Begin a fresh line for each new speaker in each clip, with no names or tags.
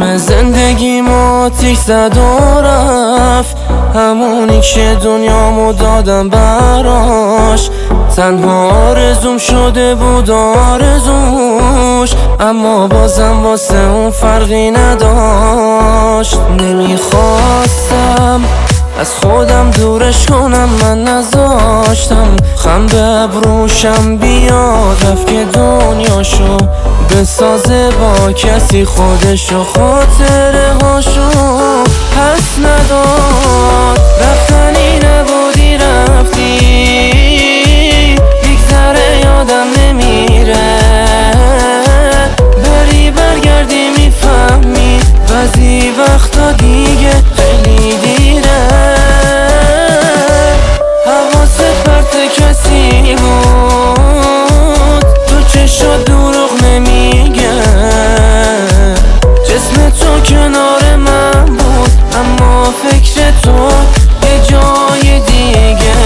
زندگیم آتیش زد و رفت، همونی که دنیامو دادم براش. تنها آرزوم شده بود آرزوش، اما بازم واسه اون فرقی نداشت. نمیخواستم از خودم دورش کنم، من نذاشتم خم به ابروشم بیاد. رفت که دنیاشو بسازه با کسی، خودشو خاطره هاشو پس نداد. رفتنی نبودی رفتی، بیگذره یادم نمیره. بری برگردی میفهمی بعضی وقتا دیگه خیلی دیره. حواست پرت کسی بود، تو چشات دروغ نمیگه. جسم تو کنار من بود، اما فکر تو یه جای دیگه.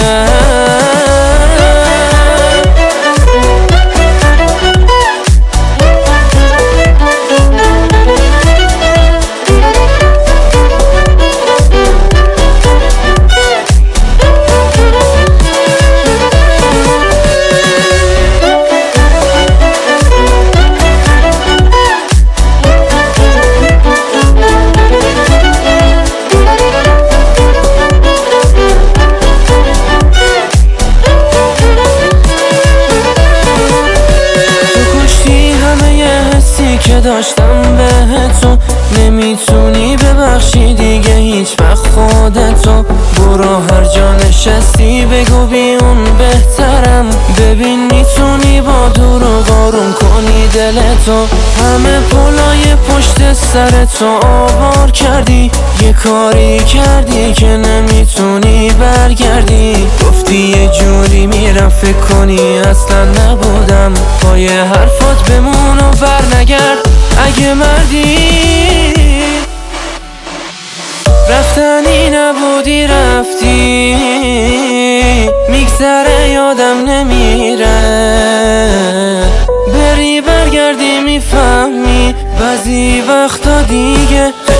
که داشتم به تو، نمیتونی ببخشی دیگه هیچ وقت خودتو. برو هر جا نشستی بگو بی اون بهترم. ببین میتونی با دروغ آروم کنی دلتو. همه پلای پشت سرتو آوار کردی، یه کاری کردی که نمیتونی برگردی. گفتی یه جوری میرم فکر کنی اصلا نبودم، پای حرفات بمون و برنگرد اگه مردی. رفتنی نبودی رفتی، میگذره یادم نمیره. بری برگردی میفهمی بعضی وقتا دیگه